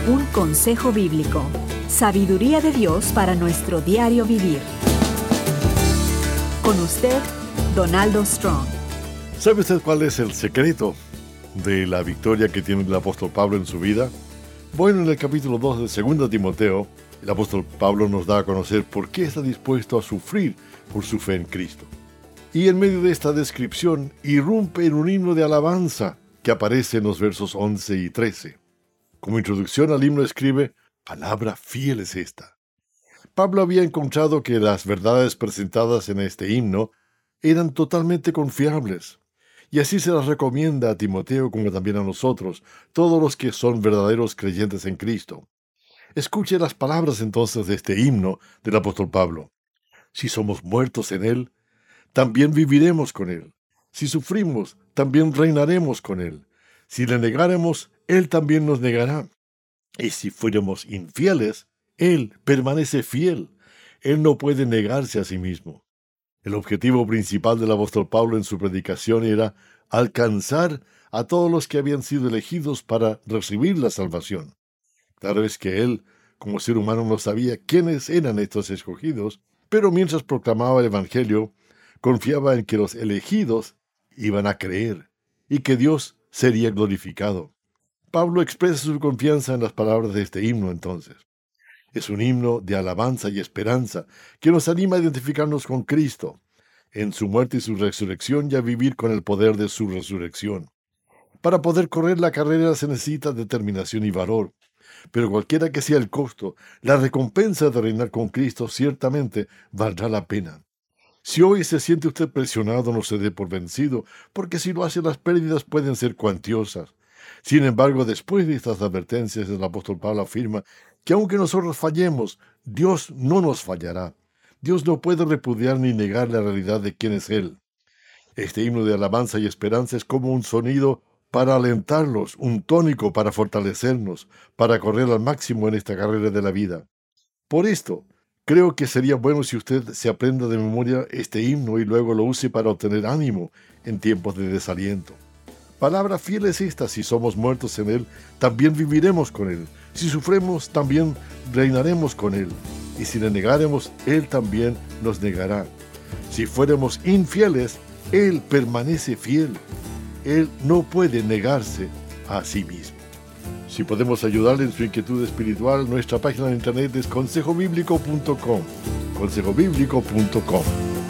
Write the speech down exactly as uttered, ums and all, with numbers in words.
Un consejo bíblico. Sabiduría de Dios para nuestro diario vivir. Con usted, Donaldo Strong. ¿Sabe usted cuál es el secreto de la victoria que tiene el apóstol Pablo en su vida? Bueno, en el capítulo dos de segunda Timoteo, el apóstol Pablo nos da a conocer por qué está dispuesto a sufrir por su fe en Cristo. Y en medio de esta descripción, irrumpe en un himno de alabanza que aparece en los versos once y trece. Como introducción al himno escribe: palabra fiel es esta. Pablo había encontrado que las verdades presentadas en este himno eran totalmente confiables, y así se las recomienda a Timoteo como también a nosotros, todos los que son verdaderos creyentes en Cristo. Escuche las palabras entonces de este himno del apóstol Pablo. Si somos muertos en Él, también viviremos con Él. Si sufrimos, también reinaremos con Él. Si le negáremos, Él también nos negará. Y si fuéramos infieles, Él permanece fiel. Él no puede negarse a sí mismo. El objetivo principal del apóstol Pablo en su predicación era alcanzar a todos los que habían sido elegidos para recibir la salvación. Claro es que él, como ser humano, no sabía quiénes eran estos escogidos, pero mientras proclamaba el Evangelio, confiaba en que los elegidos iban a creer y que Dios sería glorificado. Pablo expresa su confianza en las palabras de este himno entonces. Es un himno de alabanza y esperanza que nos anima a identificarnos con Cristo, en su muerte y su resurrección, y a vivir con el poder de su resurrección. Para poder correr la carrera se necesita determinación y valor, pero cualquiera que sea el costo, la recompensa de reinar con Cristo ciertamente valdrá la pena. Si hoy se siente usted presionado, no se dé por vencido, porque si lo hace, las pérdidas pueden ser cuantiosas. Sin embargo, después de estas advertencias, el apóstol Pablo afirma que aunque nosotros fallemos, Dios no nos fallará. Dios no puede repudiar ni negar la realidad de quién es Él. Este himno de alabanza y esperanza es como un sonido para alentarlos, un tónico para fortalecernos, para correr al máximo en esta carrera de la vida. Por esto, creo que sería bueno si usted se aprenda de memoria este himno y luego lo use para obtener ánimo en tiempos de desaliento. Palabra fiel es esta: si somos muertos en Él, también viviremos con Él. Si sufrimos, también reinaremos con Él. Y si le negáremos, Él también nos negará. Si fuéramos infieles, Él permanece fiel. Él no puede negarse a sí mismo. Si podemos ayudarle en su inquietud espiritual, nuestra página de internet es consejo bíblico punto com. consejo bíblico punto com.